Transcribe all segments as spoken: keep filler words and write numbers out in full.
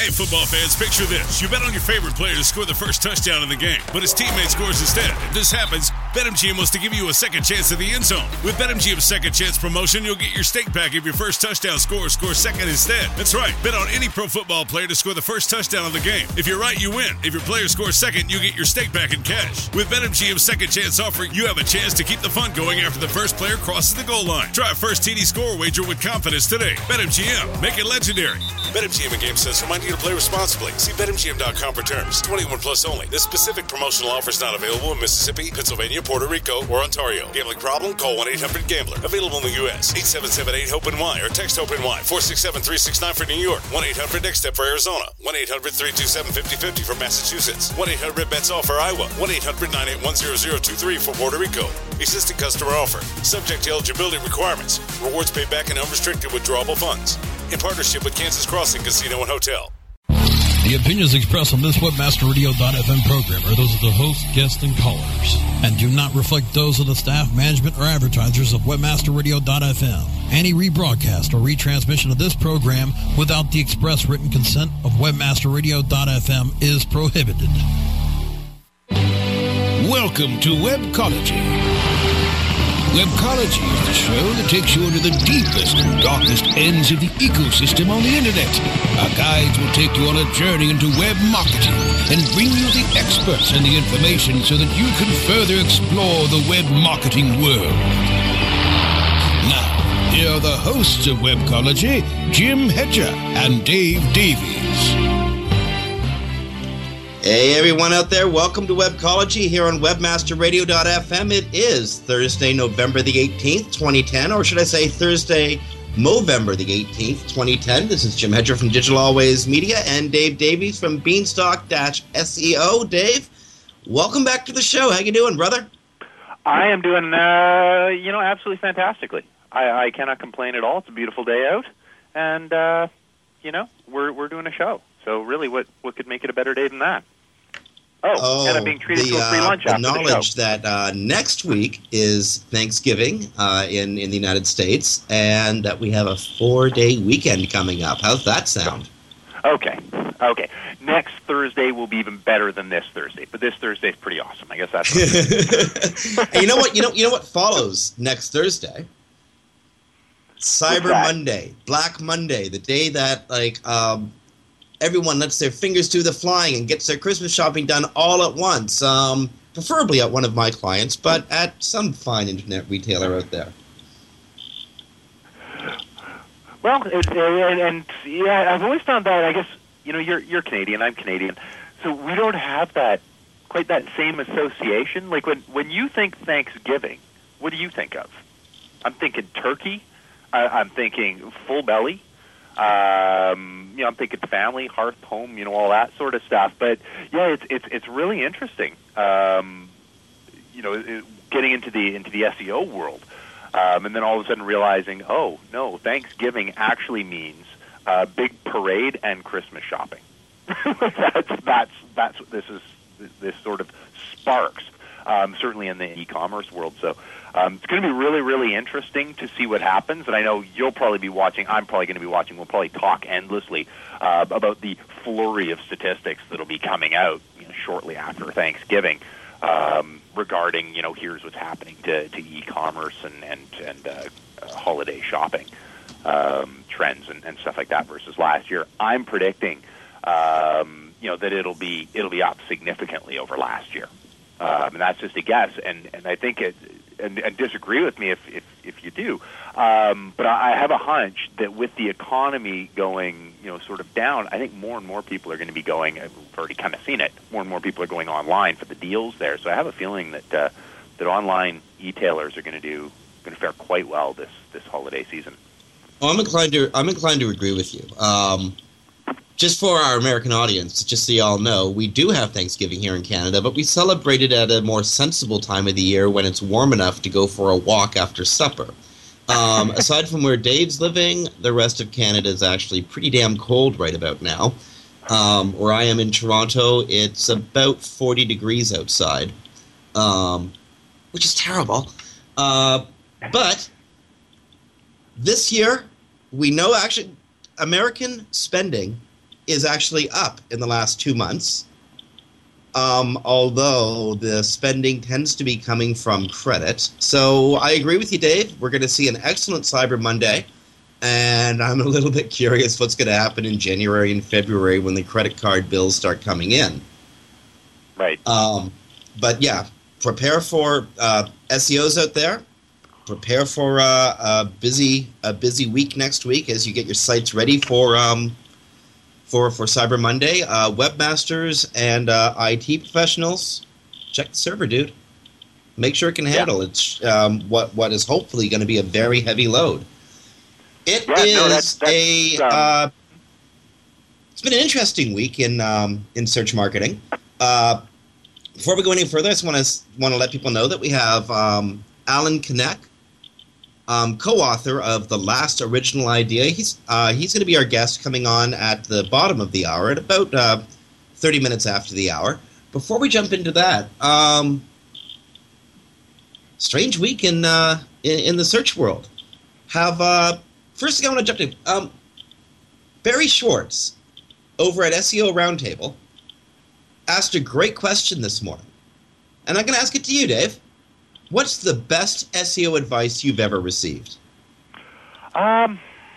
Hey, football fans, picture this. You bet on your favorite player to score the first touchdown in the game, but his teammate scores instead. If this happens, BetMGM wants to give you a second chance at the end zone. With BetMGM's second chance promotion, you'll get your stake back if your first touchdown scorer scores second instead. That's right. Bet on any pro football player to score the first touchdown of the game. If you're right, you win. If your player scores second, you get your stake back in cash. With BetMGM's second chance offer, you have a chance to keep the fun going after the first player crosses the goal line. Try a first T D score wager with confidence today. BetMGM. Make it legendary. BetMGM and GameSense remind you to play responsibly. See Bet M G M dot com for terms. twenty-one plus only. This specific promotional offer is not available in Mississippi, Pennsylvania, Puerto Rico, or Ontario. Gambling problem? Call one eight hundred gambler. Available in the U S eight seven seven eight hope N Y or text HOPE-NY. four six seven three six nine for New York. one eight hundred next step for Arizona. one eight hundred three two seven five zero five zero for Massachusetts. one eight hundred bets all for Iowa. one eight hundred nine eight one zero zero two three for Puerto Rico. Existing customer offer. Subject to eligibility requirements. Rewards paid back in unrestricted withdrawable funds. In partnership with Kansas Crossing Casino and Hotel. The opinions expressed on this Webmaster Radio dot f m program are those of the host, guests, and callers, and do not reflect those of the staff, management, or advertisers of Webmaster Radio dot f m. Any rebroadcast or retransmission of this program without the express written consent of Webmaster Radio dot f m is prohibited. Welcome to Webcology. Webcology is the show that takes you into the deepest and darkest ends of the ecosystem on the internet. Our guides will take you on a journey into web marketing and bring you the experts and the information so that you can further explore the web marketing world. Now, here are the hosts of Webcology, Jim Hedger and Dave Davies. Hey everyone out there, welcome to Webcology here on Webmaster Radio dot f m. It is Thursday, November the eighteenth, twenty ten, or should I say Thursday, Movember the eighteenth, twenty ten. This is Jim Hedger from Digital Always Media and Dave Davies from Beanstalk S E O. Dave, welcome back to the show. How you doing, brother? I am doing, uh, you know, absolutely fantastically. I, I cannot complain at all. It's a beautiful day out, and, uh, you know, we're we're doing a show. So really, what, what could make it a better day than that? Oh, oh and I'm being treated the, to a free lunch uh, after the the show. knowledge that uh, next week is Thanksgiving uh, in, in the United States, and that we have a four-day weekend coming up. How's that sound? Okay, okay. Next Thursday will be even better than this Thursday, but this Thursday is pretty awesome. I guess that's what And you know what? You know, you know what follows next Thursday? Cyber Monday, Black Monday, the day that like um, everyone lets their fingers do the flying and gets their Christmas shopping done all at once. Um, preferably at one of my clients, but at some fine internet retailer out there. Well, it, and, and yeah, I've always found that. I guess you know you're you're Canadian, I'm Canadian, so we don't have that quite that same association. Like when when you think Thanksgiving, what do you think of? I'm thinking turkey. I, I'm thinking full belly. Um, you know, I'm thinking family, hearth, home, you know, all that sort of stuff. But yeah, it's it's it's really interesting. Um, you know, it, getting into the into the S E O world, um, and then all of a sudden realizing, oh no, Thanksgiving actually means uh, big parade and Christmas shopping. that's that's that's what this is. This sort of sparks, um, certainly in the e-commerce world. So. Um, it's going to be really, really interesting to see what happens, and I know you'll probably be watching. I'm probably going to be watching. We'll probably talk endlessly uh, about the flurry of statistics that'll be coming out you know, shortly after Thanksgiving um, regarding, you know, here's what's happening to, to e-commerce and and, and uh, uh, holiday shopping um, trends and, and stuff like that versus last year. I'm predicting, um, you know, that it'll be it'll be up significantly over last year, um, and that's just a guess. And and I think it. And, and disagree with me if, if, if you do. Um, but I have a hunch that with the economy going, you know, sort of down, I think more and more people are going to be going, we've already kind of seen it, more and more people are going online for the deals there. So I have a feeling that uh, that online e-tailers are going to do, going to fare quite well this, this holiday season. Well, I'm inclined to, I'm inclined to agree with you. Um, just for our American audience, just so you all know, we do have Thanksgiving here in Canada, but we celebrate it at a more sensible time of the year when it's warm enough to go for a walk after supper. Um, aside from where Dave's living, the rest of Canada is actually pretty damn cold right about now. Um, where I am in Toronto, it's about forty degrees outside, um, which is terrible. Uh, but this year, we know actually American spending is actually up in the last two months. Um, although the spending tends to be coming from credit. So I agree with you, Dave. We're going to see an excellent Cyber Monday, and I'm a little bit curious what's going to happen in January and February when the credit card bills start coming in. Right. Um, but yeah, prepare for uh, S E Os out there. Prepare for uh, a busy a busy week next week as you get your sites ready for um, For, for Cyber Monday. Uh, webmasters and uh, I T professionals, check the server, dude. Make sure it can handle yeah. it's um, what what is hopefully going to be a very heavy load. It yeah, is no, that's, that's, a. um, Uh, it's been an interesting week in um, in search marketing. Uh, before we go any further, I just want to want to let people know that we have um, Alan Knecht, Um, co-author of The Last Original Idea. He's uh, he's going to be our guest coming on at the bottom of the hour, at about uh, thirty minutes after the hour. Before we jump into that, um, strange week in, uh, in in the search world. Have uh, first thing I want to jump to, um, Barry Schwartz over at S E O Roundtable asked a great question this morning, and I'm going to ask it to you, Dave. What's the best S E O advice you've ever received? Um,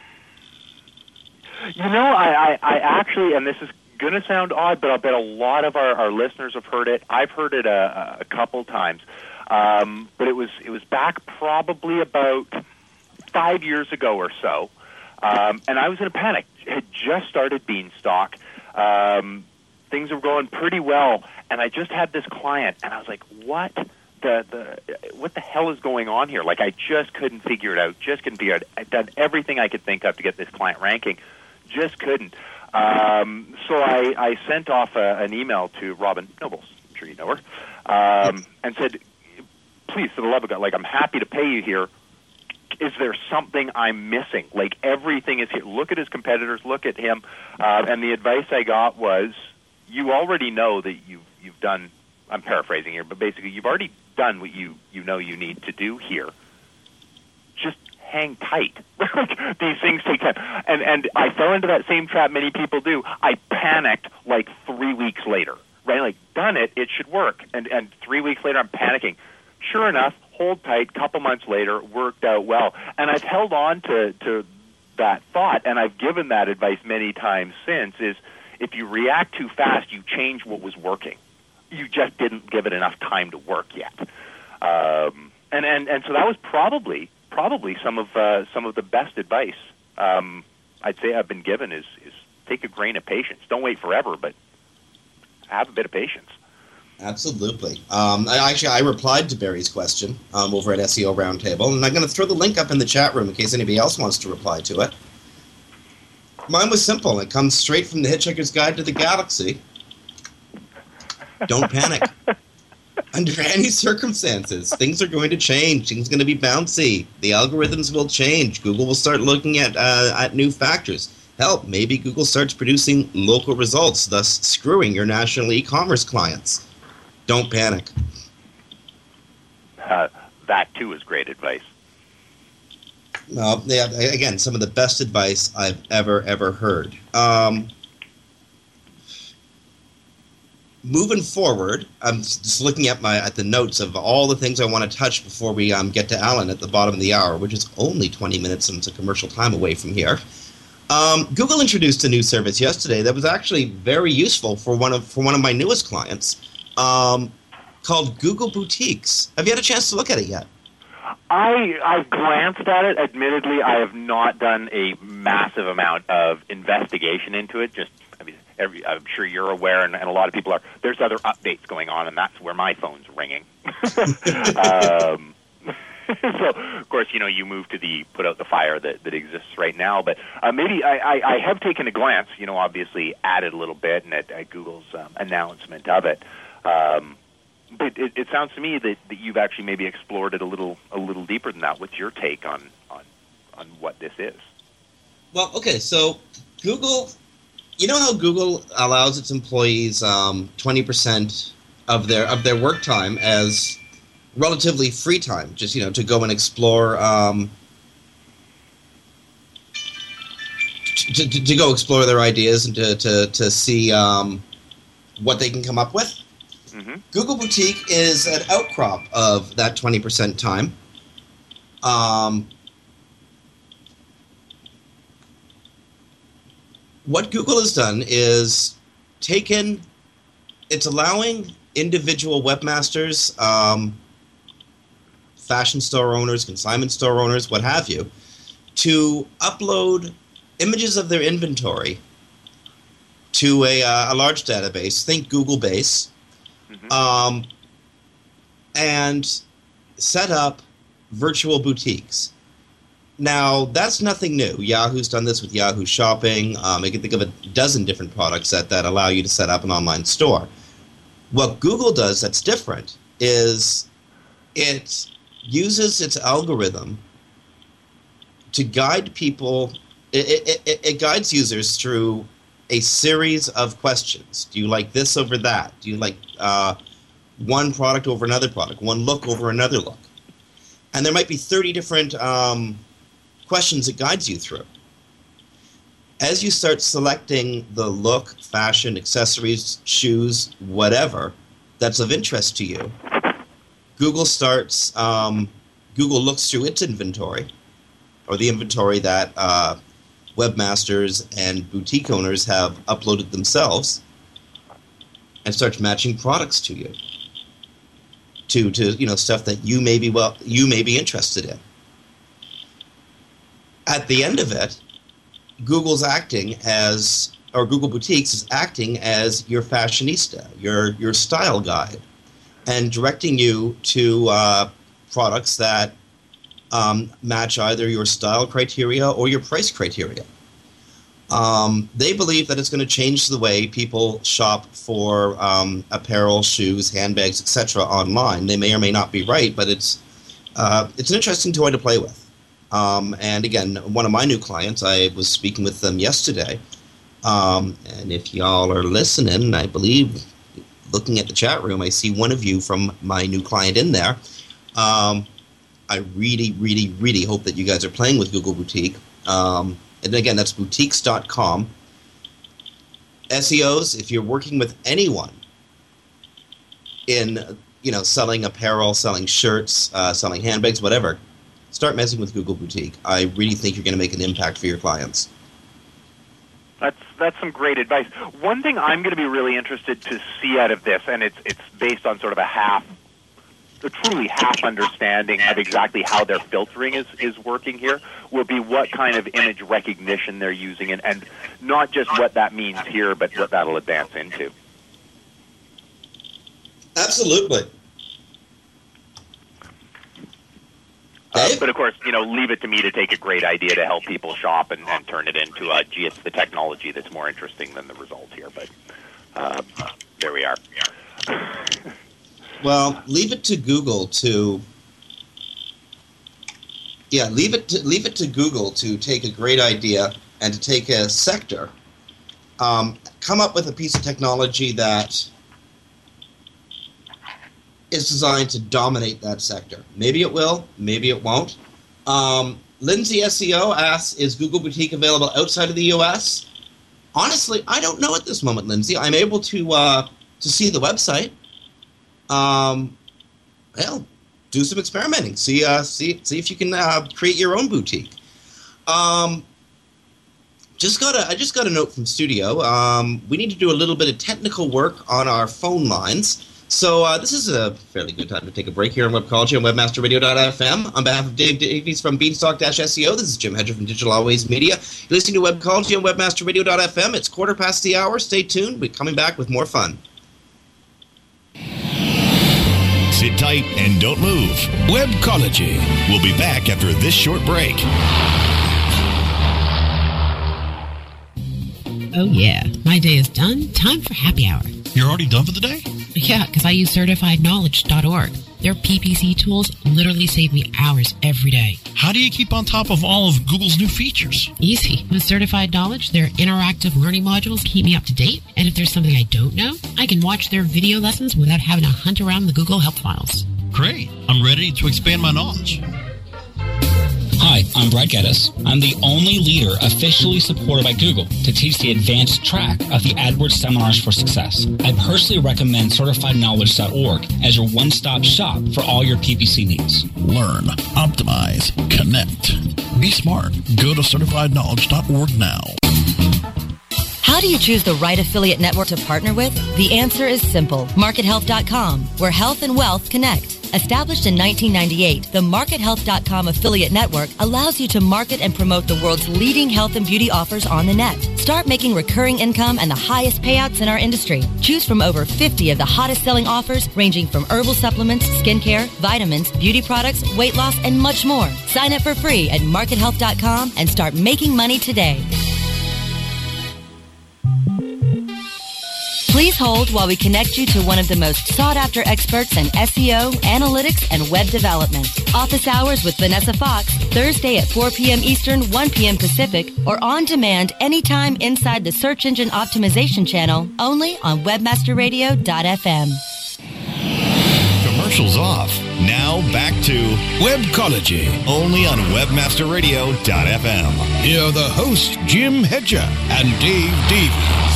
you know, I, I, I actually, and this is going to sound odd, but I'll bet a lot of our, our listeners have heard it. I've heard it a, a couple times, um, but it was it was back probably about five years ago or so, um, and I was in a panic. It had just started Beanstalk. Um, things were going pretty well, and I just had this client, and I was like, what? The, the what the hell is going on here? Like, I just couldn't figure it out. Just couldn't figure it out. I'd done everything I could think of to get this client ranking. Just couldn't. Um, so I, I sent off a, an email to Robin Nobles, I'm sure you know her, um, and said, please, for the love of God, like, I'm happy to pay you here. Is there something I'm missing? Like, everything is here. Look at his competitors. Look at him. Uh, and the advice I got was, you already know that you've, you've done, I'm paraphrasing here, but basically you've already done what you, you know you need to do here. Just hang tight. These things take time. And, and I fell into that same trap many people do. I panicked like three weeks later, right? Like, done it, it should work. And, and three weeks later, I'm panicking. Sure enough, hold tight, couple months later, worked out well. And I've held on to, to that thought, and I've given that advice many times since, is if you react too fast, you change what was working. You just didn't give it enough time to work yet. Um, and, and, and so that was probably probably some of uh, some of the best advice um, I'd say I've been given is, is take a grain of patience. Don't wait forever, but have a bit of patience. Absolutely. Um, I, actually, I replied to Barry's question um, over at S E O Roundtable, and I'm going to throw the link up in the chat room in case anybody else wants to reply to it. Mine was simple. It comes straight from the Hitchhiker's Guide to the Galaxy. Don't panic. Under any circumstances, things are going to change. Things are going to be bouncy. The algorithms will change. Google will start looking at uh, at new factors. Hell, maybe Google starts producing local results, thus screwing your national e-commerce clients. Don't panic. Uh, that, too, is great advice. Well, yeah, again, some of the best advice I've ever, ever heard. Um, moving forward, I'm just looking at my at the notes of all the things I want to touch before we um, get to Alan at the bottom of the hour, which is only twenty minutes into commercial time away from here. Um, Google introduced a new service yesterday that was actually very useful for one of for one of my newest clients, um, called Google Boutiques. Have you had a chance to look at it yet? I I've glanced at it. Admittedly, I have not done a massive amount of investigation into it. Just, I mean, every, I'm sure you're aware, and, and a lot of people are. There's other updates going on, and that's where my phone's ringing. um, so, of course, you know, you move to the put out the fire that, that exists right now. But uh, maybe I, I, I have taken a glance, you know, obviously added a little bit and at, at Google's um, announcement of it. Um, but it, it sounds to me that, that you've actually maybe explored it a little a little deeper than that. What's your take on, on, on what this is? Well, okay, so Google, you know how Google allows its employees um, twenty percent of their of their work time as relatively free time, just, you know, to go and explore um, to, to, to go explore their ideas and to, to, to see um, what they can come up with. Mm-hmm. Google Boutique is an outcrop of that twenty percent time. Um, what Google has done is taken, it's allowing individual webmasters, um, fashion store owners, consignment store owners, what have you, to upload images of their inventory to a, uh, a large database, think Google Base, mm-hmm. um, and set up virtual boutiques. Now, that's nothing new. Yahoo's done this with Yahoo Shopping. Um, I can think of a dozen different products that, that allow you to set up an online store. What Google does that's different is it uses its algorithm to guide people. It, it, it guides users through a series of questions. Do you like this over that? Do you like uh, one product over another product? One look over another look? And there might be thirty different um, questions it guides you through. As you start selecting the look, fashion, accessories, shoes, whatever that's of interest to you, Google starts, um, Google looks through its inventory, or the inventory that uh, webmasters and boutique owners have uploaded themselves, and starts matching products to you, to to you know stuff that you may be well you may be interested in. At the end of it, Google's acting as, or Google Boutiques is acting as your fashionista, your your style guide, and directing you to uh, products that um, match either your style criteria or your price criteria. Um, they believe that it's going to change the way people shop for um, apparel, shoes, handbags, et cetera online. They may or may not be right, but it's uh, it's an interesting toy to play with. Um, and again, one of my new clients, I was speaking with them yesterday. Um, and if y'all are listening, I believe, looking at the chat room, I see one of you from my new client in there. Um, I really, really, really hope that you guys are playing with Google Boutique. Um, and again, that's boutiques dot com. S E Os, if you're working with anyone in, you know, selling apparel, selling shirts, uh, selling handbags, whatever, start messing with Google Boutique. I really think you're going to make an impact for your clients. That's that's some great advice. One thing I'm going to be really interested to see out of this, and it's it's based on sort of a half, a truly half understanding of exactly how their filtering is, is working here, will be what kind of image recognition they're using, and, and not just what that means here, but what that'll advance into. Absolutely. Uh, but, of course, you know, leave it to me to take a great idea to help people shop and, and turn it into, uh, gee, it's the technology that's more interesting than the result here. But uh, there we are. Well, leave it to Google to, yeah, leave it to, leave it to Google to take a great idea and to take a sector, um, come up with a piece of technology that is designed to dominate that sector. Maybe it will, maybe it won't. Um, Lindsay S E O asks, is Google Boutique available outside of the U S? Honestly, I don't know at this moment, Lindsay. I'm able to uh, to see the website. Um, well, do some experimenting. See, uh, see, see if you can uh, create your own boutique. Um, just got a, I just got a note from Studio. Um, we need to do a little bit of technical work on our phone lines. So uh, this is a fairly good time to take a break here on Webcology on webmaster radio dot f m. On behalf of Dave Davies from Beanstalk S E O, this is Jim Hedger from Digital Always Media. You're listening to Webcology on webmaster radio dot f m. It's quarter past the hour. Stay tuned. We're coming back with more fun. Sit tight and don't move. Webcology. We'll be back after this short break. Oh yeah, my day is done. Time for happy hour. You're already done for the day? Yeah, because I use certified knowledge dot org. Their P P C tools literally save me hours every day. How do you keep on top of all of Google's new features? Easy. With Certified Knowledge, their interactive learning modules keep me up to date. And if there's something I don't know, I can watch their video lessons without having to hunt around the Google help files. Great. I'm ready to expand my knowledge. Hi, Hi, I'm Brad Geddes. I'm the only leader officially supported by Google to teach the advanced track of the AdWords Seminars for Success. I personally recommend certified knowledge dot org as your one-stop shop for all your P P C needs. Learn, optimize, connect. Be smart. Go to certified knowledge dot org now. How do you choose the right affiliate network to partner with? The answer is simple. market health dot com, where health and wealth connect. Established in nineteen ninety-eight, the market health dot com affiliate network allows you to market and promote the world's leading health and beauty offers on the net. Start making recurring income and the highest payouts in our industry. Choose from over fifty of the hottest selling offers, ranging from herbal supplements, skincare, vitamins, beauty products, weight loss, and much more. Sign up for free at market health dot com and start making money today. Please hold while we connect you to one of the most sought-after experts in S E O, analytics, and web development. Office Hours with Vanessa Fox, Thursday at four p.m. Eastern, one p.m. Pacific, or on demand anytime inside the Search Engine Optimization channel, only on webmaster radio dot f m. Commercials off. Now back to Webcology, only on webmaster radio dot f m. Here are the hosts, Jim Hedger and Dave Davies.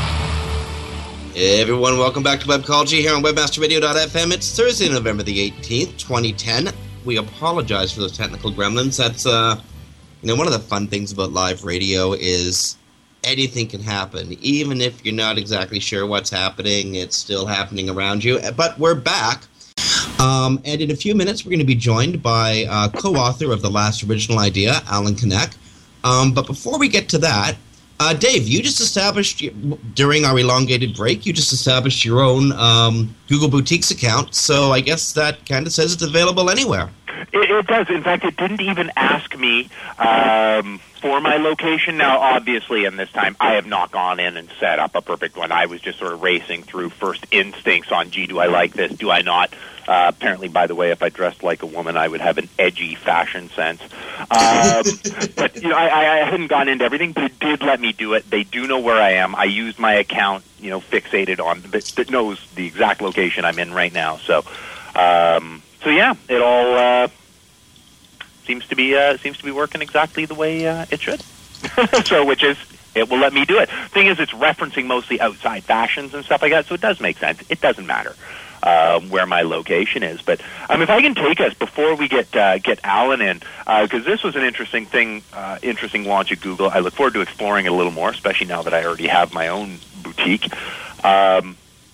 Hey everyone, welcome back to Webcology here on webmaster radio dot f m. It's Thursday, November the eighteenth, twenty ten. We apologize for those technical gremlins. That's, uh, you know, one of the fun things about live radio is anything can happen. Even if you're not exactly sure what's happening, it's still happening around you. But we're back. Um, and in a few minutes, we're going to be joined by uh, co-author of The Last Original Idea, Alan Knecht. Um, but before we get to that, Uh, Dave, you just established, during our elongated break, you just established your own um, Google Boutiques account, so I guess that kind of says it's available anywhere. It, it does. In fact, it didn't even ask me um, for my location. Now, obviously, in this time, I have not gone in and set up a perfect one. I was just sort of racing through first instincts on, gee, do I like this, do I not? Uh, apparently, by the way, if I dressed like a woman, I would have an edgy fashion sense. Um, but, you know, I, I hadn't gone into everything, but it did let me do it. They do know where I am. I used my account, you know, fixated on, that knows the exact location I'm in right now. So, um, so yeah, it all uh, seems to be uh, seems to be working exactly the way uh, it should. So, which is, it will let me do it. Thing is, it's referencing mostly outside fashions and stuff like that, so it does make sense. It doesn't matter Um, where my location is. But um, if I can take us, before we get uh, get Alan in, because uh, this was an interesting thing, uh, interesting launch at Google. I look forward to exploring it a little more, especially now that I already have my own boutique. Um,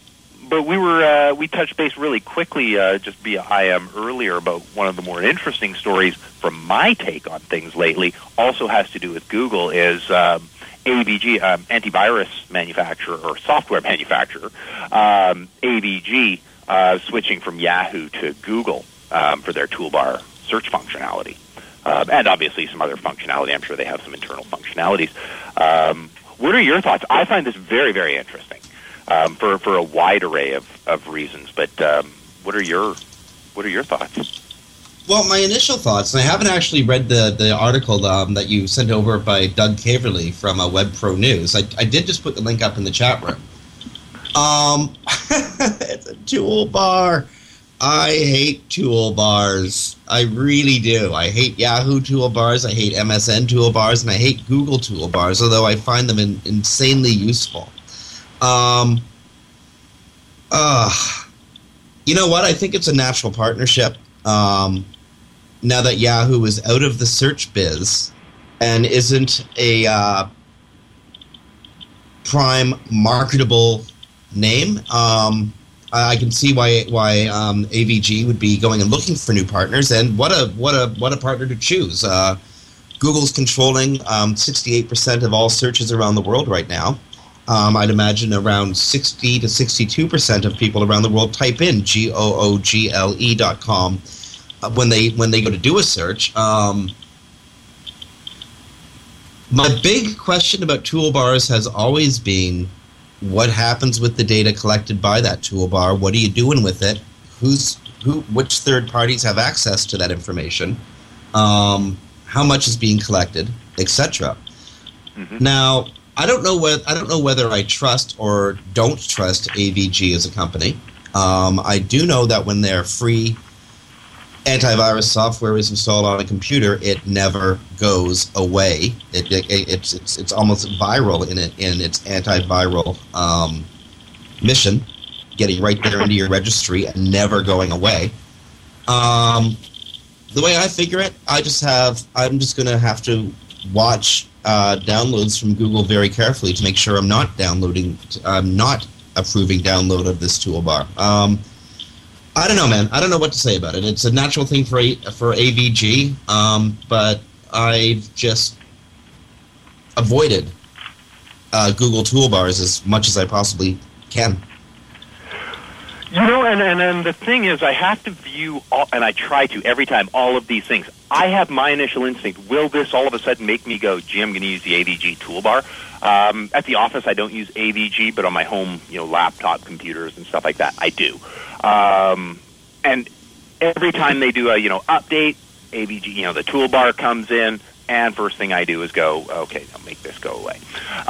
but we were uh, we touched base really quickly uh, just via I M earlier about one of the more interesting stories from my take on things lately. Also has to do with Google is um, A V G, um, antivirus manufacturer or software manufacturer, um, A V G. Uh, switching from Yahoo to Google um, for their toolbar search functionality. Um, and obviously some other functionality. I'm sure they have some internal functionalities. Um, what are your thoughts? I find this very, very interesting um, for, for a wide array of, of reasons. But um, what are your what are your thoughts? Well, my initial thoughts, and I haven't actually read the, the article um, that you sent over by Doug Caverly from uh, WebPro News. I, I did just put the link up in the chat room. Um, it's a toolbar. I hate toolbars. I really do. I hate Yahoo toolbars. I hate M S N toolbars, and I hate Google toolbars, although I find them in, insanely useful. Um, uh, you know what? I think it's a natural partnership. Um, now that Yahoo is out of the search biz and isn't a uh, prime marketable name, um, I can see why why um, A V G would be going and looking for new partners. And what a what a what a partner to choose. Uh, Google's controlling um, sixty-eight percent of all searches around the world right now. Um, I'd imagine around sixty to sixty-two percent of people around the world type in G O O G L E dot com uh, when they when they go to do a search. Um, my big question about toolbars has always been, what happens with the data collected by that toolbar? What are you doing with it? Who's who? Which third parties have access to that information? Um, how much is being collected, et cetera. Mm-hmm. Now, I don't know whether I don't know whether I trust or don't trust A V G as a company. Um, I do know that when they're free antivirus software is installed on a computer, it never goes away. It, it, it's it's it's almost viral in it in its antiviral um, mission, getting right there into your registry and never going away. Um, the way I figure it, I just have I'm just going to have to watch uh, downloads from Google very carefully to make sure I'm not downloading, I'm not approving download of this toolbar. Um, I don't know, man. I don't know what to say about it. It's a natural thing for a, for A V G, um, but I've just avoided uh, Google toolbars as much as I possibly can. You know, and, and, and the thing is, I have to view, all, and I try to every time, all of these things. I have my initial instinct. Will this all of a sudden make me go, gee, I'm going to use the A V G toolbar? Um, at the office, I don't use A V G, but on my home, you know, laptop computers and stuff like that, I do. Um, and every time they do a, you know, update, A V G, you know, the toolbar comes in, and first thing I do is go, okay, I'll make this go away.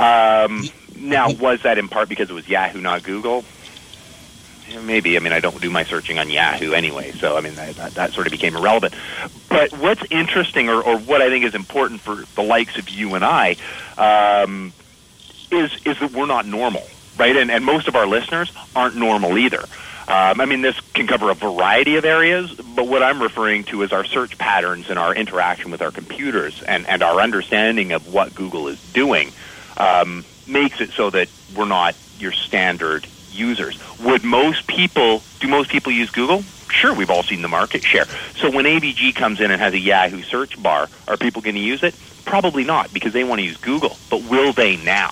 Um, now, was that in part because it was Yahoo, not Google? Yeah, maybe. I mean, I don't do my searching on Yahoo anyway, so, I mean, that, that, that sort of became irrelevant. But what's interesting, or, or what I think is important for the likes of you and I, um, is is that we're not normal, right? And, and most of our listeners aren't normal either. Um, I mean, this can cover a variety of areas, but what I'm referring to is our search patterns and our interaction with our computers and, and our understanding of what Google is doing um, makes it so that we're not your standard users. Would most people, do most people use Google? Sure, we've all seen the market share. So when A V G comes in and has a Yahoo search bar, are people going to use it? Probably not, because they want to use Google. But will they now?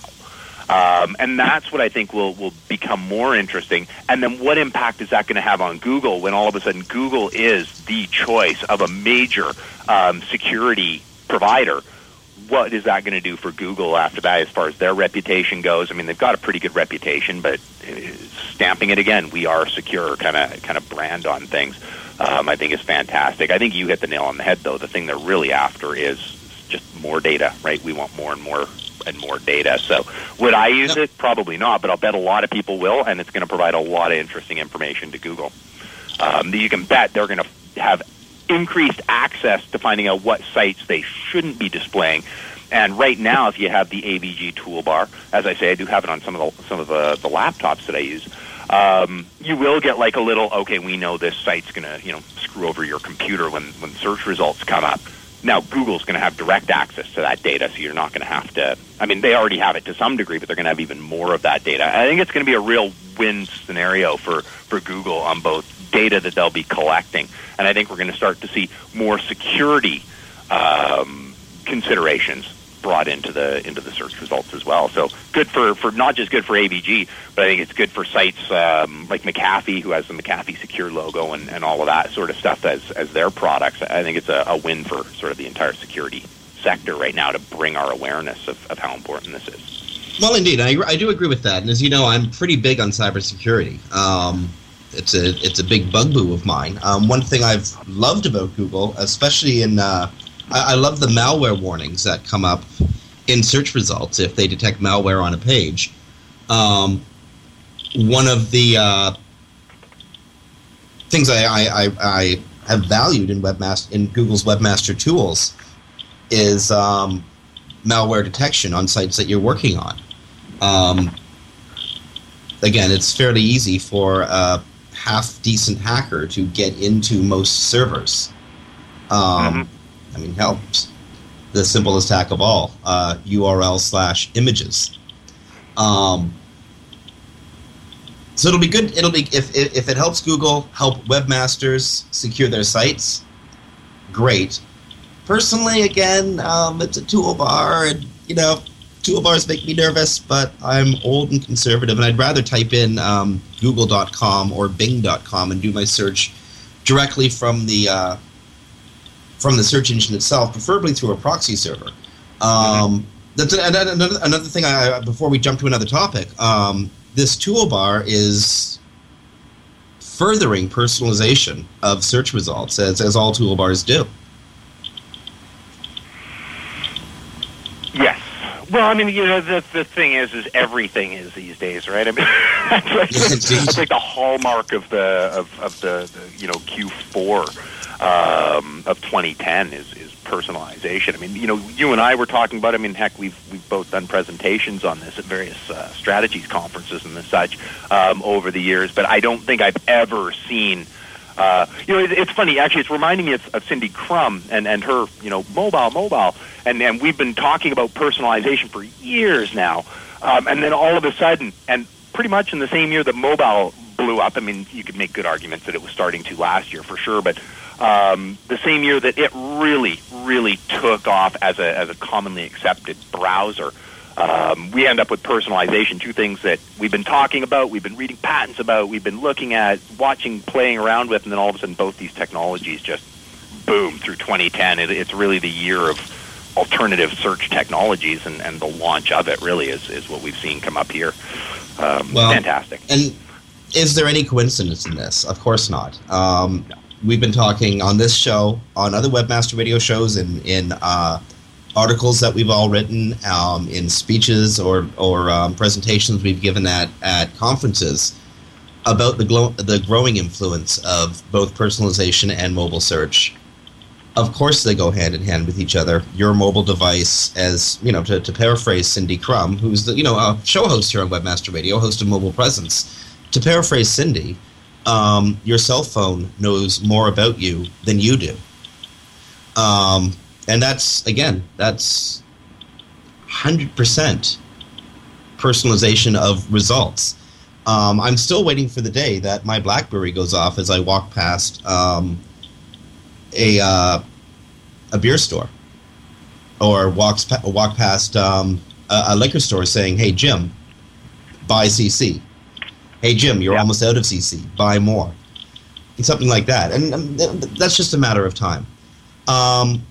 Um, and that's what I think will, will become more interesting. And then what impact is that going to have on Google when all of a sudden Google is the choice of a major um, security provider? What is that going to do for Google after that as far as their reputation goes? I mean, they've got a pretty good reputation, but stamping it again, we are secure kind of kind of brand on things, um, I think is fantastic. I think you hit the nail on the head, though. The thing they're really after is just more data, right? We want more and more and more data. So would I use it? Probably not, but I'll bet a lot of people will, and it's going to provide a lot of interesting information to Google. Um, you can bet they're going to have increased access to finding out what sites they shouldn't be displaying. And right now, if you have the A V G toolbar, as I say, I do have it on some of the, some of the, the laptops that I use, um, you will get like a little, okay, we know this site's going to, you know, screw over your computer when, when search results come up. Now, Google's going to have direct access to that data, so you're not going to have to, I mean, they already have it to some degree, but they're going to have even more of that data. I think it's going to be a real win scenario for, for Google on both data that they'll be collecting, and I think we're going to start to see more security um, considerations brought into the into the search results as well. So good for, for not just good for A V G, but I think it's good for sites um, like McAfee, who has the McAfee Secure logo and, and all of that sort of stuff as as their products. I think it's a, a win for sort of the entire security sector right now to bring our awareness of, of how important this is. Well, indeed, I, I do agree with that. And as you know, I'm pretty big on cybersecurity. Um, it's a it's a big bugaboo of mine. Um, one thing I've loved about Google, especially in uh, I, I love the malware warnings that come up in search results if they detect malware on a page. Um, one of the uh, things I, I, I, I have valued in webmaster in Google's Webmaster Tools is um, malware detection on sites that you're working on. Um, again, it's fairly easy for a half-decent hacker to get into most servers. Um, mm-hmm. I mean, hell, the simplest hack of all, uh, U R L slash images. Um, so it'll be good. It'll be if if it helps Google help webmasters secure their sites, great. Personally, again, um, it's a toolbar, and you know, toolbars make me nervous. But I'm old and conservative, and I'd rather type in um, Google dot com or Bing dot com and do my search directly from the uh, from the search engine itself, preferably through a proxy server. Um, that's another another thing. I, before we jump to another topic, um, this toolbar is furthering personalization of search results, as as all toolbars do. Yes. Well, Well, I mean, you know, the the thing is, is everything is these days, right? I mean, that's like, that's like the hallmark of the of, of the, the you know Q four um, of twenty ten is is personalization. I mean, you know, you and I were talking about. I mean, heck, we've we've both done presentations on this at various uh, strategies conferences and such um, over the years. But I don't think I've ever seen. Uh, you know, it, it's funny. Actually, it's reminding me of, of Cindy Crum and, and her, you know, mobile, mobile. And, and we've been talking about personalization for years now. Um, and then all of a sudden, and pretty much in the same year that mobile blew up, I mean, you could make good arguments that it was starting to last year for sure, but um, the same year that it really, really took off as a, as a commonly accepted browser, Um, we end up with personalization, two things that we've been talking about, we've been reading patents about, we've been looking at, watching, playing around with, and then all of a sudden both these technologies just boom through twenty ten. It, it's really the year of alternative search technologies, and, and the launch of it really is, is what we've seen come up here. Um, well, fantastic. And is there any coincidence in this? Of course not. Um, no. We've been talking on this show, on other Webmaster Radio shows, in, in uh, articles that we've all written, um, in speeches or or um, presentations we've given at, at conferences about the glo- the growing influence of both personalization and mobile search. Of course, they go hand in hand with each other. Your mobile device, as you know, to, to paraphrase Cindy Crum, who's the you know a show host here on Webmaster Radio, host of Mobile Presence. To paraphrase Cindy, um, your cell phone knows more about you than you do. Um. And that's, again, that's one hundred percent personalization of results. Um, I'm still waiting for the day that my BlackBerry goes off as I walk past um, a uh, a beer store, or walks pa- walk past um, a, a liquor store saying, "Hey Jim, buy C C. Hey Jim, you're yeah. almost out of C C. Buy more." And something like that, and um, that's just a matter of time. Um,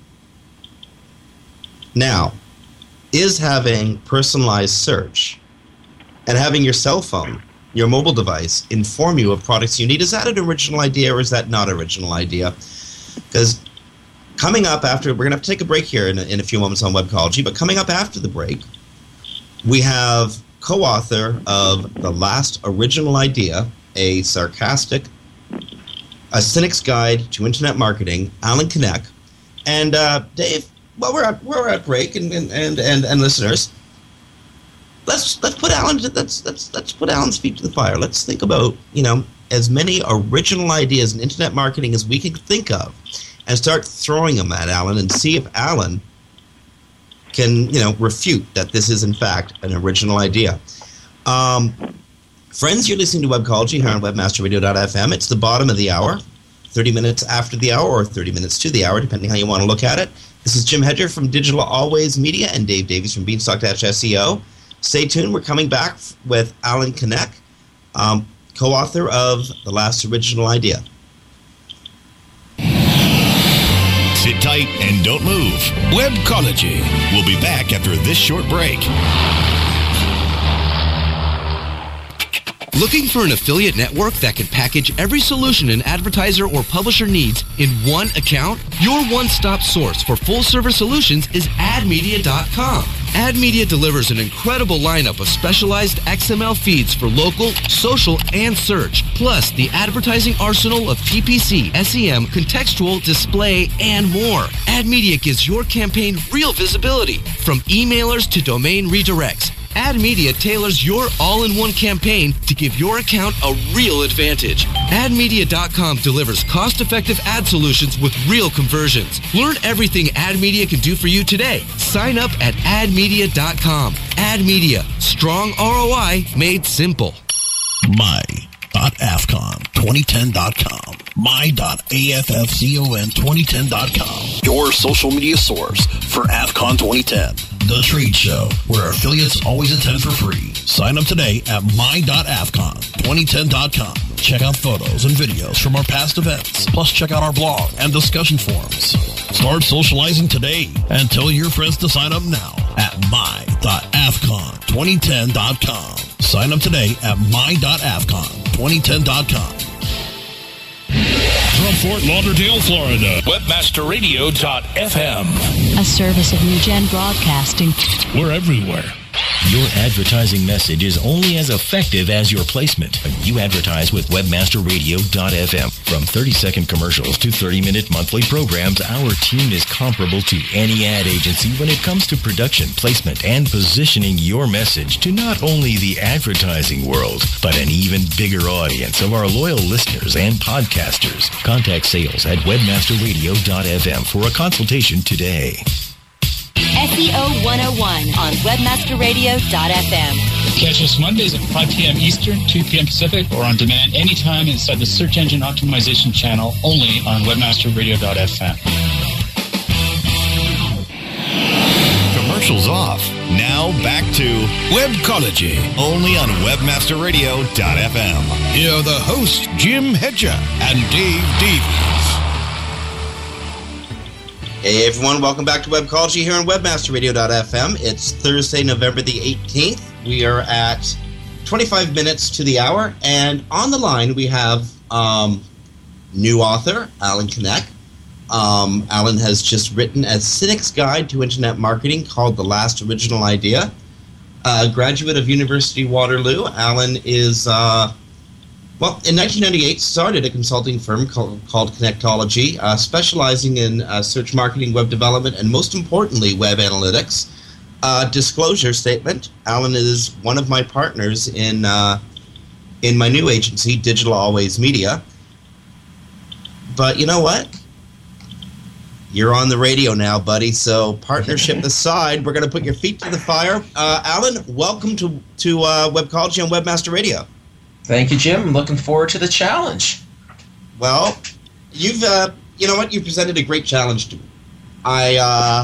Now, is having personalized search and having your cell phone, your mobile device, inform you of products you need, is that an original idea or is that not an original idea? Because coming up after, we're going to have to take a break here in a, in a few moments on Webcology, but coming up after the break, we have co-author of The Last Original Idea, a sarcastic, a cynic's guide to internet marketing, Alan Knecht. And uh, Dave, well, we're at we're at break, and and, and, and, and listeners, let's let's put Alan let's let's let's put Alan's feet to the fire. Let's think about you know as many original ideas in internet marketing as we can think of, and start throwing them at Alan and see if Alan can you know refute that this is in fact an original idea. Um, friends, you're listening to Webcology here on webmaster radio dot f m. It's the bottom of the hour, thirty minutes after the hour, or thirty minutes to the hour, depending how you want to look at it. This is Jim Hedger from Digital Always Media and Dave Davies from Beanstalk S E O. Stay tuned. We're coming back with Alan Knecht, um, co-author of The Last Original Idea. Sit tight and don't move. Webcology. We'll be back after this short break. Looking for an affiliate network that can package every solution an advertiser or publisher needs in one account? Your one-stop source for full-service solutions is ad media dot com. AdMedia delivers an incredible lineup of specialized X M L feeds for local, social, and search, plus the advertising arsenal of P P C, S E M, contextual, display, and more. AdMedia gives your campaign real visibility, from emailers to domain redirects. AdMedia tailors your all-in-one campaign to give your account a real advantage. ad media dot com delivers cost-effective ad solutions with real conversions. Learn everything AdMedia can do for you today. Sign up at ad media dot com. AdMedia, strong R O I made simple. My dot afcon twenty ten dot com. my dot affcon twenty ten dot com. Your social media source for AFCON twenty ten. The trade show where affiliates always attend for free. Sign up today at my dot afcon twenty ten dot com. Check out photos and videos from our past events. Plus check out our blog and discussion forums. Start socializing today and tell your friends to sign up now at my dot afcon twenty ten dot com. Sign up today at my dot afcon twenty ten dot com. From Fort Lauderdale, Florida, webmaster radio dot f m. a service of NewGen Broadcasting. We're everywhere. Your advertising message is only as effective as your placement. You advertise with webmaster radio dot f m. From thirty-second commercials to thirty-minute monthly programs, our team is comparable to any ad agency when it comes to production, placement, and positioning your message to not only the advertising world, but an even bigger audience of our loyal listeners and podcasters. Contact sales at webmaster radio dot f m for a consultation today. S E O one oh one on webmaster radio dot f m. Catch us Mondays at five p.m. Eastern, two p.m. Pacific, or on demand anytime inside the Search Engine Optimization channel only on webmaster radio dot f m. Commercials off. Now back to Webcology, only on webmaster radio dot f m. Here are the hosts, Jim Hedger and Dave Davies. Hey everyone, welcome back to Webcology here on webmaster radio dot f m. It's Thursday, November the eighteenth. We are at twenty-five minutes to the hour, and on the line we have um, new author, Alan Knecht. Um, Alan has just written A Cynic's Guide to Internet Marketing called The Last Original Idea. A graduate of University Waterloo, Alan is... Uh, Well, in nineteen ninety-eight, started a consulting firm called, called Connectology, uh, specializing in uh, search marketing, web development, and most importantly, web analytics. Uh, disclosure statement, Alan is one of my partners in uh, in my new agency, Digital Always Media. But you know what? You're on the radio now, buddy, so partnership aside, we're going to put your feet to the fire. Uh, Alan, welcome to, to uh, Webcology on Webmaster Radio. Thank you, Jim. I'm looking forward to the challenge. Well, you've, uh, you know what? You presented a great challenge to me. I, uh,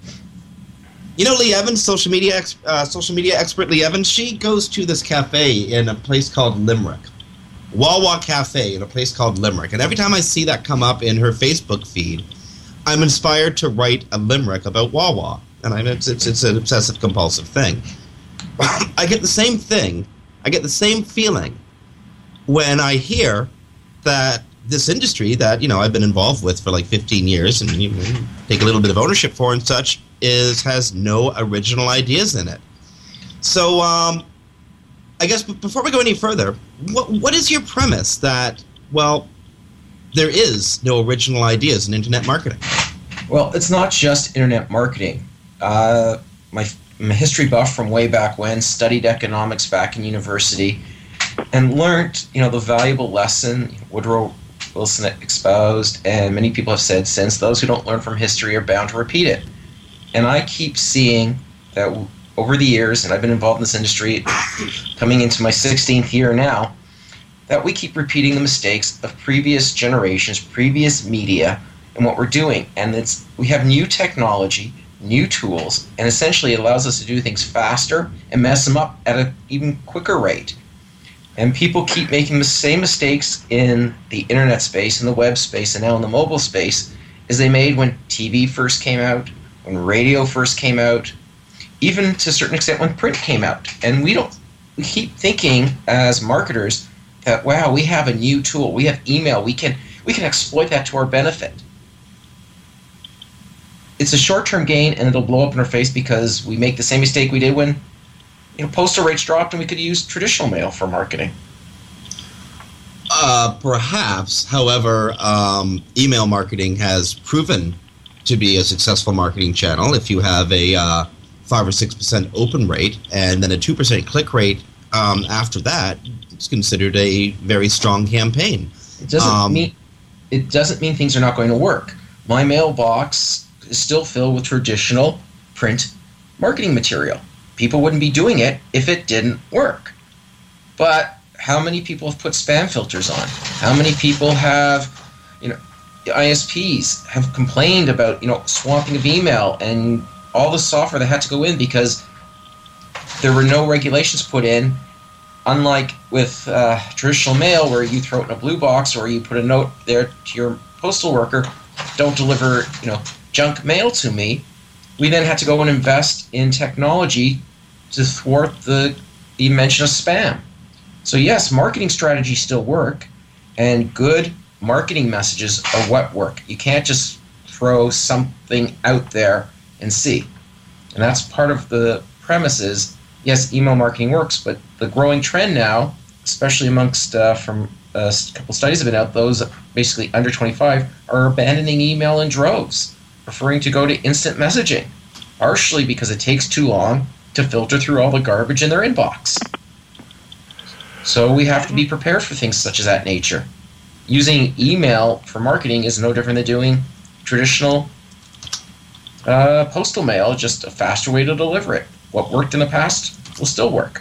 you know Lee Evans, social media, ex- uh, social media expert Lee Evans, she goes to this cafe in a place called Limerick. Wawa Cafe in a place called Limerick. And every time I see that come up in her Facebook feed, I'm inspired to write a limerick about Wawa. And I mean, it's, it's, it's an obsessive-compulsive thing. I get the same thing. I get the same feeling when I hear that this industry that, you know, I've been involved with for like fifteen years and you know, take a little bit of ownership for and such, is has no original ideas in it. So um, I guess before we go any further, what, what is your premise that, well, there is no original ideas in internet marketing? Well, it's not just internet marketing. Uh, my, I'm a history buff from way back when, studied economics back in university, and learned, you know, the valuable lesson Woodrow Wilson espoused, and many people have said since, those who don't learn from history are bound to repeat it. And I keep seeing that over the years, and I've been involved in this industry coming into my sixteenth year now, that we keep repeating the mistakes of previous generations, previous media, and what we're doing. And it's we have new technology, new tools, and essentially it allows us to do things faster and mess them up at an even quicker rate. And people keep making the same mistakes in the internet space, in the web space, and now in the mobile space as they made when T V first came out, when radio first came out, even to a certain extent when print came out. And we don't we keep thinking as marketers that, wow, we have a new tool, we have email, we can we can exploit that to our benefit. It's a short-term gain, and it'll blow up in our face because we make the same mistake we did when, you know, postal rates dropped and we could use traditional mail for marketing. Uh, perhaps. However, um, email marketing has proven to be a successful marketing channel if you have a uh, five or six percent open rate and then a two percent click rate. Um, after that, it's considered a very strong campaign. It doesn't um, mean it doesn't mean things are not going to work. My mailbox is still filled with traditional print marketing material. People wouldn't be doing it if it didn't work. But how many people have put spam filters on? How many people have, you know, I S Ps have complained about, you know, swamping of email and all the software that had to go in because there were no regulations put in, unlike with uh, traditional mail where you throw it in a blue box or you put a note there to your postal worker, don't deliver, you know, junk mail to me. We then had to go and invest in technology to thwart the, the mention of spam. So yes, marketing strategies still work, and good marketing messages are what work. You can't just throw something out there and see. And that's part of the premise is, yes, email marketing works, but the growing trend now, especially amongst, uh, from uh, a couple studies have been out, those basically under twenty-five are abandoning email in droves, preferring to go to instant messaging, partially because it takes too long to filter through all the garbage in their inbox. So we have to be prepared for things such as that nature. Using email for marketing is no different than doing traditional uh, postal mail, just a faster way to deliver it. What worked in the past will still work.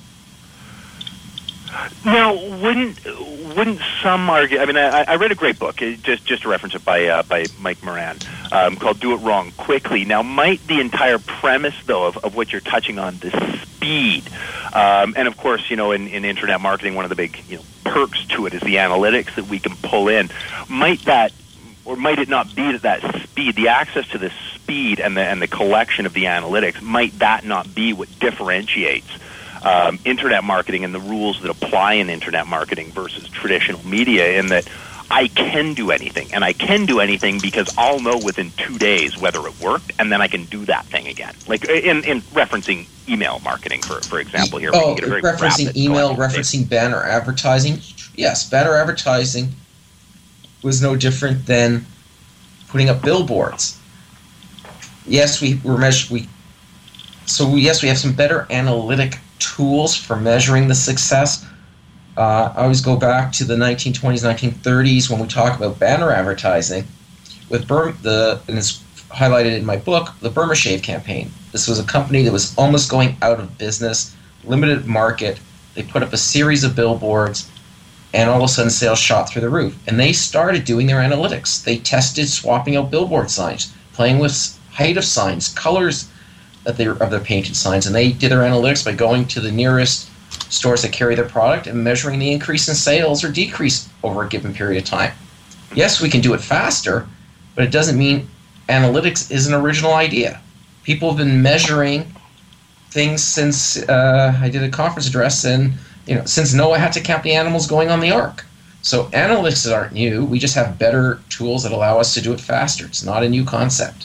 Now, wouldn't wouldn't some argue? I mean, I, I read a great book, just just to reference it by uh, by Mike Moran, um, called "Do It Wrong Quickly." Now, might the entire premise, though, of, of what you're touching on, the speed, um, and of course, you know, in, in internet marketing, one of the big you know perks to it is the analytics that we can pull in. Might that, or might it not be that that speed, the access to the speed and the and the collection of the analytics, might that not be what differentiates Um, internet marketing and the rules that apply in internet marketing versus traditional media, in that I can do anything, and I can do anything because I'll know within two days whether it worked, and then I can do that thing again. Like in, in referencing email marketing, for for example, here. Oh, referencing email, referencing banner advertising. Yes, banner advertising was no different than putting up billboards. Yes, we were measured. We so we, yes, we have some better analytic tools for measuring the success. Uh, I always go back to the nineteen twenties, nineteen thirties when we talk about banner advertising. With Burma, the and it's highlighted in my book, the Burma Shave campaign. This was a company that was almost going out of business, limited market. They put up a series of billboards, and all of a sudden sales shot through the roof. And they started doing their analytics. They tested swapping out billboard signs, playing with height of signs, colors that they of their painted signs, and they did their analytics by going to the nearest stores that carry their product and measuring the increase in sales or decrease over a given period of time. Yes, we can do it faster, but it doesn't mean analytics is an original idea. People have been measuring things since uh, I did a conference address, and you know, since Noah had to count the animals going on the ark. So analytics aren't new. We just have better tools that allow us to do it faster. It's not a new concept.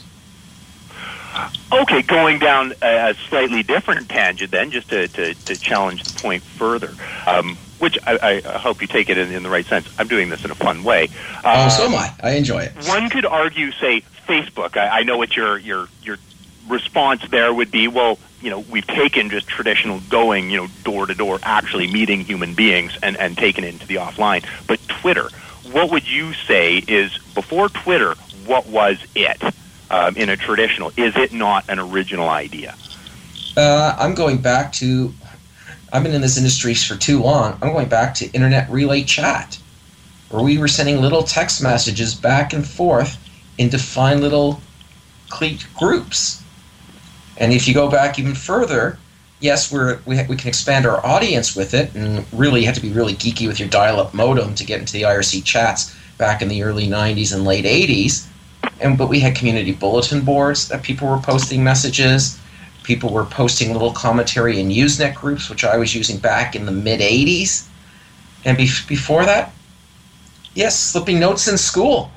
Okay, going down a slightly different tangent then, just to, to, to challenge the point further, um, which I, I hope you take it in, in the right sense. I'm doing this in a fun way. Uh, oh, so am I. I enjoy it. One could argue, say, Facebook. I, I know what your, your your response there would be. Well, you know, we've taken just traditional going, you know, door to door, actually meeting human beings, and, and taken it into the offline. But Twitter, what would you say is, before Twitter, what was it? Um, in a traditional, is it not an original idea? Uh, I'm going back to, I've been in this industry for too long. I'm going back to internet relay chat, where we were sending little text messages back and forth into fine little clique groups. And if you go back even further, yes, we're, we, ha- we can expand our audience with it, and really you have to be really geeky with your dial-up modem to get into the I R C chats back in the early nineties and late eighties. And but we had community bulletin boards that people were posting messages. People were posting little commentary in Usenet groups, which I was using back in the mid-eighties. And be- before that, yes, slipping notes in school.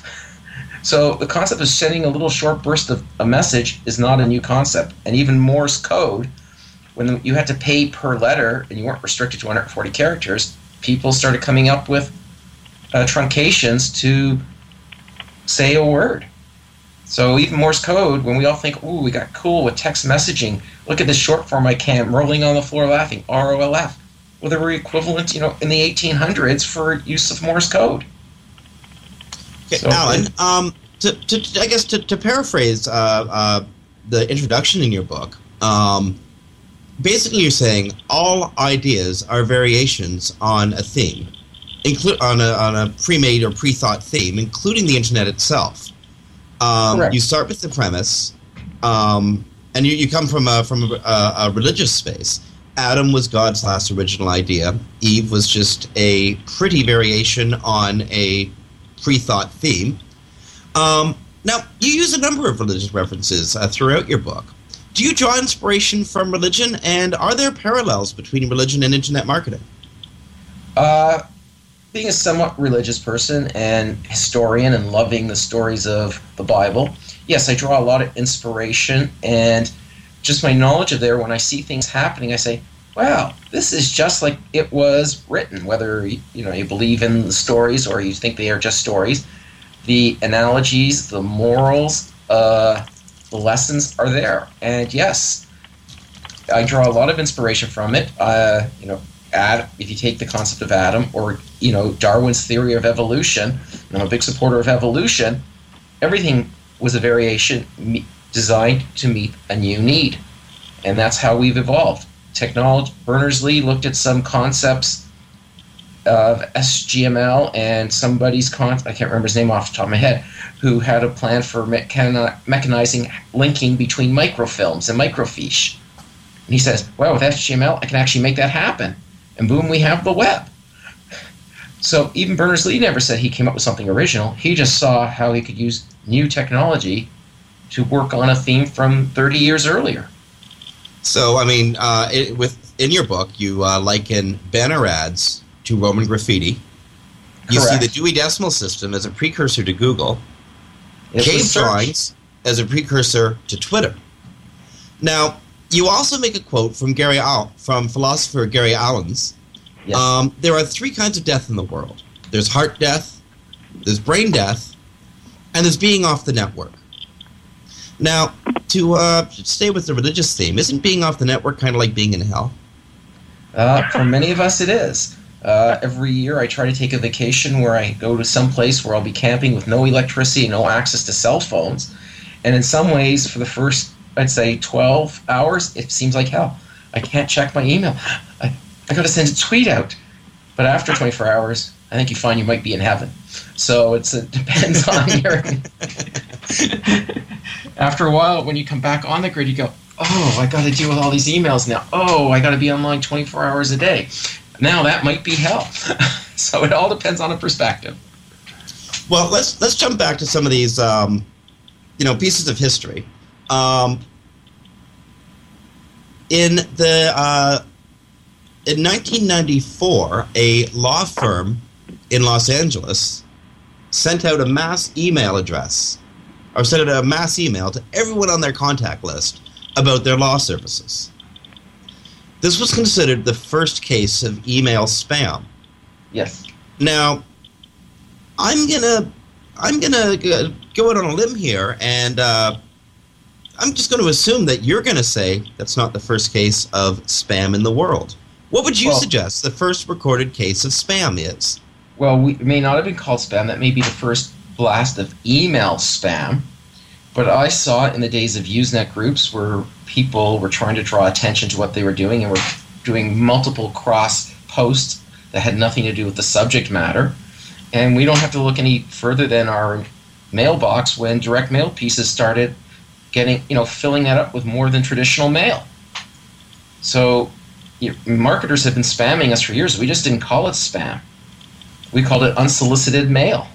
So the concept of sending a little short burst of a message is not a new concept. And even Morse code, when you had to pay per letter and you weren't restricted to one hundred forty characters, people started coming up with uh, truncations to say a word. So even Morse code, when we all think, ooh, we got cool with text messaging, look at this short form I can, rolling on the floor laughing, R O L F. Well, they were equivalent, you know, in the eighteen hundreds for use of Morse code. Okay, so, Alan, um, to, to, I guess to, to paraphrase uh, uh, the introduction in your book, um, basically you're saying all ideas are variations on a theme. Include on a on a pre-made or pre-thought theme, including the internet itself. Um, you start with the premise, um, and you, you come from a from a, a religious space. Adam was God's last original idea. Eve was just a pretty variation on a pre-thought theme. Um, now, you use a number of religious references uh, throughout your book. Do you draw inspiration from religion, and are there parallels between religion and internet marketing? Uh. being a somewhat religious person and historian and loving the stories of the Bible, yes, I draw a lot of inspiration, and just my knowledge of there, when I see things happening, I say, wow, this is just like it was written, whether you know you believe in the stories or you think they are just stories. The analogies, the morals, uh, the lessons are there. And yes, I draw a lot of inspiration from it. Uh, you know, Ad, if you take the concept of Adam, or you know Darwin's theory of evolution, and I'm a big supporter of evolution. Everything was a variation me- designed to meet a new need, and that's how we've evolved. Technology. Berners-Lee looked at some concepts of S G M L, and somebody's con I can't remember his name off the top of my head, who had a plan for mechan- mechanizing linking between microfilms and microfiche. And he says, "Well, with S G M L, I can actually make that happen." And boom, we have the web. So even Berners-Lee never said he came up with something original. He just saw how he could use new technology to work on a theme from thirty years earlier. So, I mean, uh, it, with in your book, you uh, liken banner ads to Roman graffiti. You Correct. see the Dewey Decimal System as a precursor to Google. It's Cave research. drawings as a precursor to Twitter. Now, you also make a quote from Gary Al- from philosopher Gary Allens. Yes. Um, there are three kinds of death in the world. There's heart death, there's brain death, and there's being off the network. Now, to uh, stay with the religious theme, isn't being off the network kind of like being in hell? Uh, for many of us, it is. Uh, every year I try to take a vacation where I go to some place where I'll be camping with no electricity, no access to cell phones. And in some ways, for the first, I'd say, twelve hours, it seems like hell. I can't check my email. I, I got to send a tweet out. But after twenty-four hours, I think you find you might be in heaven. So it's, it depends on your... After a while, when you come back on the grid, you go, oh, I got to deal with all these emails now. Oh, I got to be online twenty-four hours a day. Now that might be hell. So it all depends on a perspective. Well, let's let's jump back to some of these, um, you know, pieces of history. Um, in the uh, in nineteen ninety-four, a law firm in Los Angeles sent out a mass email address, or sent out a mass email to everyone on their contact list about their law services. This was considered the first case of email spam. Yes. Now, I'm gonna, I'm gonna go out on a limb here, and uh, I'm just going to assume that you're going to say that's not the first case of spam in the world. What would you well, suggest the first recorded case of spam is? Well, we, it may not have been called spam. That may be the first blast of email spam. But I saw it in the days of Usenet groups where people were trying to draw attention to what they were doing and were doing multiple cross posts that had nothing to do with the subject matter. And we don't have to look any further than our mailbox when direct mail pieces started getting, you know, filling that up with more than traditional mail. So you know, marketers have been spamming us for years. We just didn't call it spam. We called it unsolicited mail.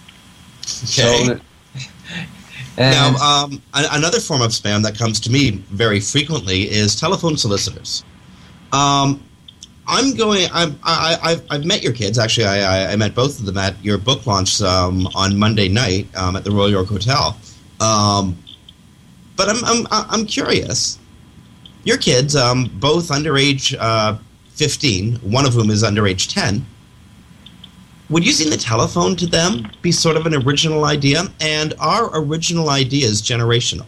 Okay. So, And now, um, another form of spam that comes to me very frequently is telephone solicitors. Um, I'm going. I'm, I, I've, I've met your kids. Actually, I, I met both of them at your book launch um, on Monday night um, at the Royal York Hotel. Um, but I'm, I'm, I'm curious. Your kids, um, both underage uh, fifteen, one of whom is underage ten. Would using the telephone to them be sort of an original idea? And are original ideas generational?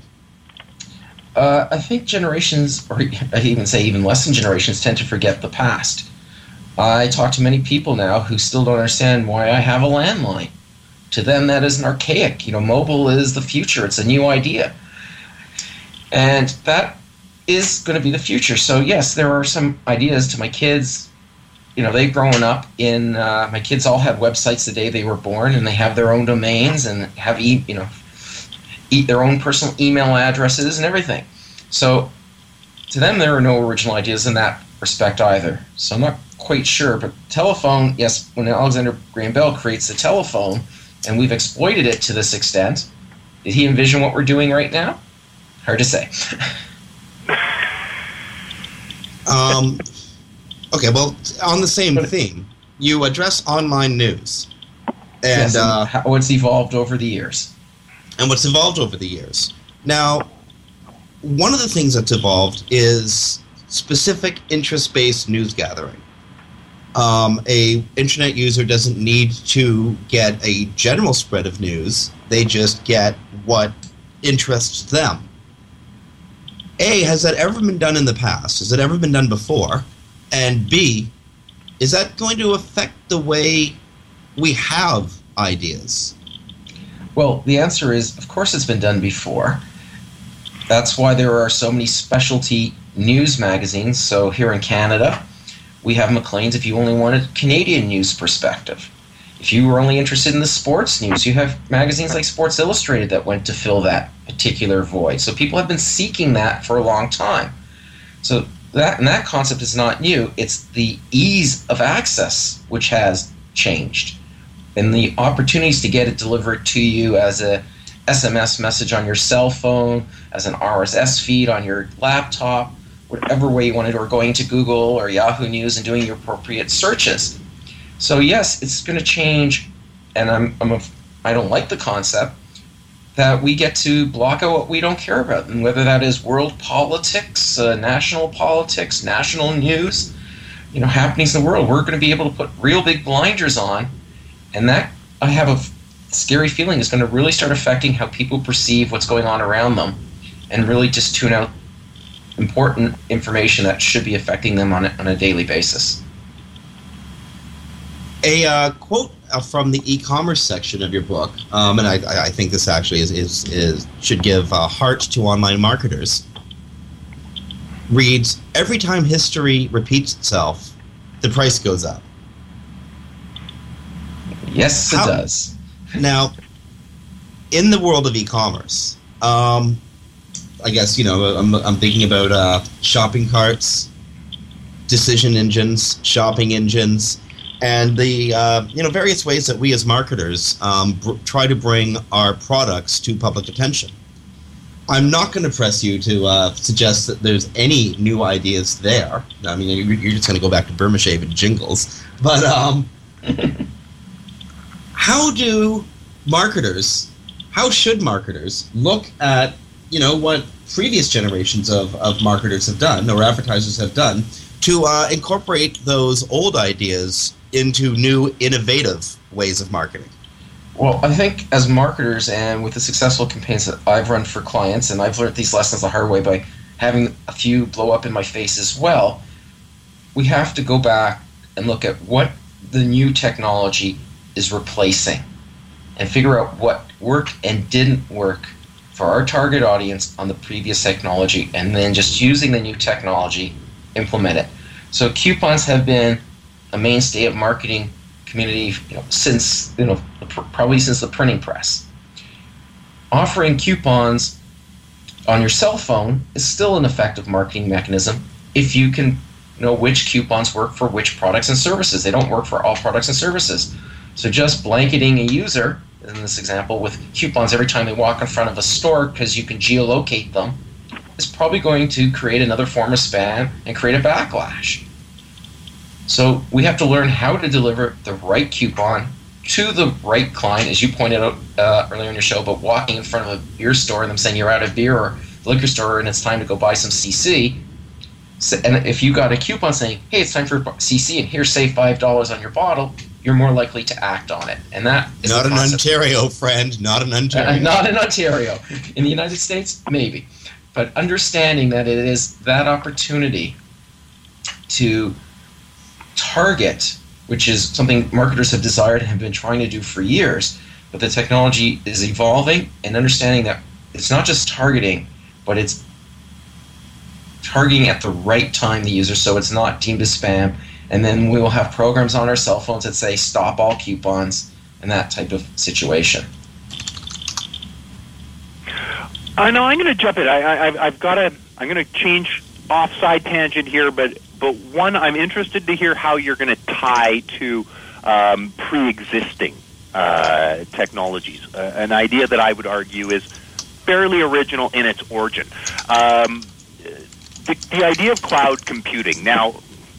Uh, I think generations, or I even say even less than generations, tend to forget the past. I talk to many people now who still don't understand why I have a landline. To them, that is an archaic. You know, mobile is the future. It's a new idea. And that is going to be the future. So, yes, there are some ideas to my kids. You know, they've grown up in, uh, my kids all have websites the day they were born, and they have their own domains and have, e- you know, e- their own personal email addresses and everything. So to them, there are no original ideas in that respect either. So I'm not quite sure, but telephone, yes, when Alexander Graham Bell creates the telephone, and we've exploited it to this extent, did he envision what we're doing right now? Hard to say. um... Okay, well, on the same theme, you address online news. And, yes, and uh, how it's evolved over the years. And what's evolved over the years. Now, one of the things that's evolved is specific interest-based news gathering. Um, a internet user doesn't need to get a general spread of news. They just get what interests them. A, has that ever been done in the past? Has it ever been done before? And B, is that going to affect the way we have ideas? Well, the answer is, of course it's been done before. That's why there are so many specialty news magazines. So here in Canada, we have Maclean's if you only wanted Canadian news perspective. If you were only interested in the sports news, you have magazines like Sports Illustrated that went to fill that particular void. So people have been seeking that for a long time. So that and that concept is not new. It's the ease of access which has changed. And the opportunities to get it delivered to you as a S M S message on your cell phone, as an R S S feed on your laptop, whatever way you want it, or going to Google or Yahoo News and doing your appropriate searches. So yes, it's going to change, and I'm, I'm a, I don't like the concept that we get to block out what we don't care about, and whether that is world politics, uh, national politics, national news, you know, happenings in the world. We're going to be able to put real big blinders on, and that, I have a scary feeling, is going to really start affecting how people perceive what's going on around them, and really just tune out important information that should be affecting them on a, on a daily basis. A uh, quote uh, from the e-commerce section of your book, um, and I, I think this actually is, is, is should give uh, heart to online marketers, reads, "Every time history repeats itself, the price goes up." Yes, it How, does. Now, in the world of e-commerce, um, I guess, you know, I'm, I'm thinking about uh, shopping carts, decision engines, shopping engines, and the uh, you know various ways that we as marketers um, br- try to bring our products to public attention. I'm not going to press you to uh, suggest that there's any new ideas there. I mean, you're, you're just going to go back to Burma Shave and jingles. But um, how do marketers, how should marketers look at, you know, what previous generations of, of marketers have done, or advertisers have done, to uh, incorporate those old ideas into new, innovative ways of marketing? Well, I think as marketers, and with the successful campaigns that I've run for clients, and I've learned these lessons the hard way by having a few blow up in my face as well, we have to go back and look at what the new technology is replacing and figure out what worked and didn't work for our target audience on the previous technology, and then just using the new technology, implement it. So coupons have been a mainstay of marketing community, you know, since, you know, probably since the printing press. Offering coupons on your cell phone is still an effective marketing mechanism if you can know which coupons work for which products and services. They don't work for all products and services. So just blanketing a user, in this example, with coupons every time they walk in front of a store because you can geolocate them, is probably going to create another form of spam and create a backlash. So we have to learn how to deliver the right coupon to the right client, as you pointed out uh, earlier in your show about walking in front of a beer store and them saying you're out of beer, or the liquor store and it's time to go buy some C C. So, and if you got a coupon saying, hey, it's time for C C and here's save five dollars on your bottle, you're more likely to act on it. And that is not in Ontario, friend. Not in Ontario. Uh, not in Ontario. In the United States, maybe. But understanding that it is that opportunity to target, which is something marketers have desired and have been trying to do for years, but the technology is evolving, and understanding that it's not just targeting, but it's targeting at the right time the user, so it's not deemed as spam. And then we will have programs on our cell phones that say stop all coupons and that type of situation. I uh, know I'm going to jump in. I, I, I've got to. I'm going to change offside tangent here, but but one, I'm interested to hear how you're going to tie to um, pre-existing uh, technologies. Uh, an idea that I would argue is fairly original in its origin. Um, the, the idea of cloud computing. Now,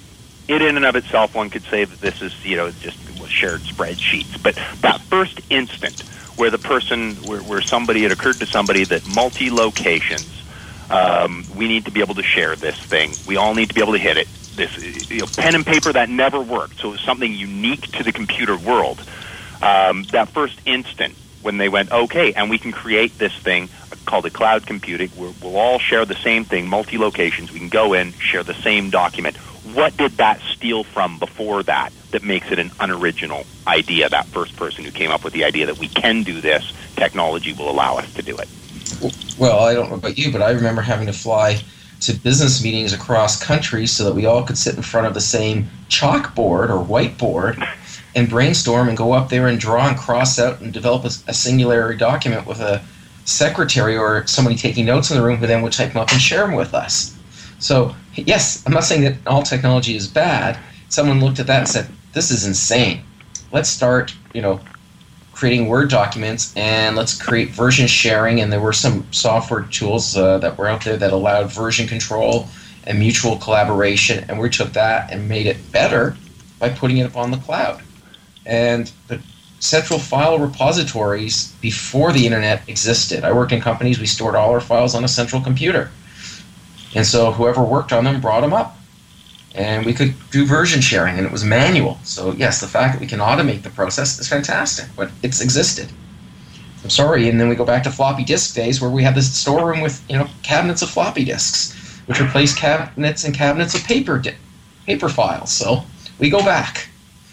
it in and of itself, one could say that this is, you know, just shared spreadsheets. But that first instant where the person, where, where somebody, it occurred to somebody that multi-locations, um, we need to be able to share this thing. We all need to be able to hit it. This, you know, pen and paper, that never worked. So it was something unique to the computer world. Um, that first instant when they went, okay, and we can create this thing called it cloud computing, where we'll all share the same thing, multi-locations. We can go in, share the same document. What did that steal from before that that makes it an unoriginal idea, that first person who came up with the idea that we can do this, technology will allow us to do it? Well, I don't know about you, but I remember having to fly to business meetings across countries so that we all could sit in front of the same chalkboard or whiteboard and brainstorm and go up there and draw and cross out and develop a, a singularity document with a secretary or somebody taking notes in the room who then would type them up and share them with us. So, yes, I'm not saying that all technology is bad. Someone looked at that and said, this is insane. Let's start, you know, creating Word documents, and let's create version sharing. And there were some software tools uh, that were out there that allowed version control and mutual collaboration, and we took that and made it better by putting it up on the cloud. And the central file repositories before the internet existed. I worked in companies, we stored all our files on a central computer. And so whoever worked on them brought them up. And we could do version sharing, and it was manual. So yes, the fact that we can automate the process is fantastic, but it's existed. I'm sorry, and then we go back to floppy disk days where we had this storeroom with, you know, cabinets of floppy disks, which replaced cabinets and cabinets of paper di- paper files. So we go back.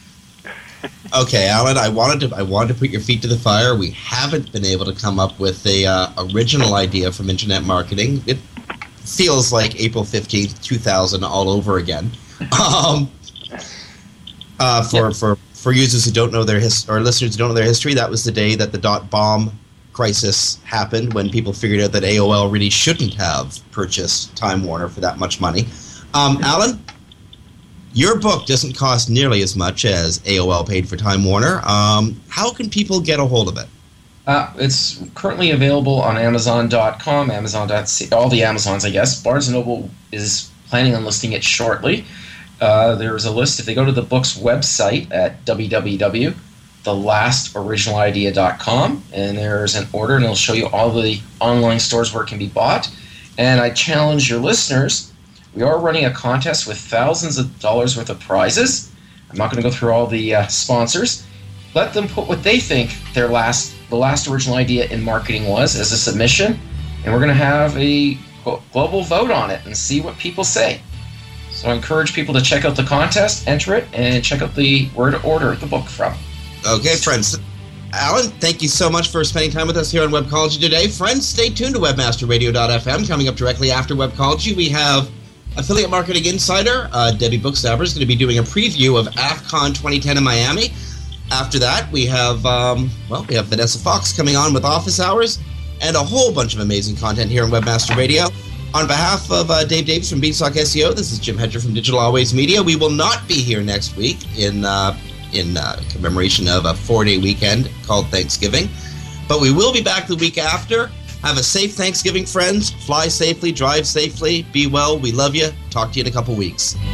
Okay, Alan, I wanted to I wanted to put your feet to the fire. We haven't been able to come up with a uh, original idea from internet marketing. It feels like April fifteenth, two thousand all over again. Um, uh, for, yep. for for users who don't know their his or listeners who don't know their history, that was the day that the dot bomb crisis happened, when people figured out that A O L really shouldn't have purchased Time Warner for that much money. Um, Alan, your book doesn't cost nearly as much as A O L paid for Time Warner. Um, how can people get a hold of it? Uh, it's currently available on Amazon dot com, Amazon dot c a, all the Amazons, I guess. Barnes and Noble is planning on listing it shortly. Uh, there's a list. If they go to the book's website at w w w dot the last original idea dot com, and there's an order, and it'll show you all the online stores where it can be bought. And I challenge your listeners, we are running a contest with thousands of dollars worth of prizes. I'm not going to go through all the uh, sponsors. Let them put what they think their last, the last original idea in marketing was as a submission, and we're going to have a global vote on it and see what people say. So I encourage people to check out the contest, enter it, and check out the where to order the book from. Okay, friends. Alan, thank you so much for spending time with us here on Webcology today. Friends, stay tuned to webmaster radio dot f m. Coming up directly after Webcology, we have Affiliate Marketing Insider, uh, Debbie Bookstaber, is going to be doing a preview of AFCON twenty ten in Miami. After that, we have, um, well, we have Vanessa Fox coming on with Office Hours, and a whole bunch of amazing content here on Webmaster Radio. On behalf of uh, Dave Davis from Beanstalk S E O, this is Jim Hedger from Digital Always Media. We will not be here next week in uh, in uh, commemoration of a four-day weekend called Thanksgiving, but we will be back the week after. Have a safe Thanksgiving, friends. Fly safely, drive safely, be well. We love you. Talk to you in a couple weeks.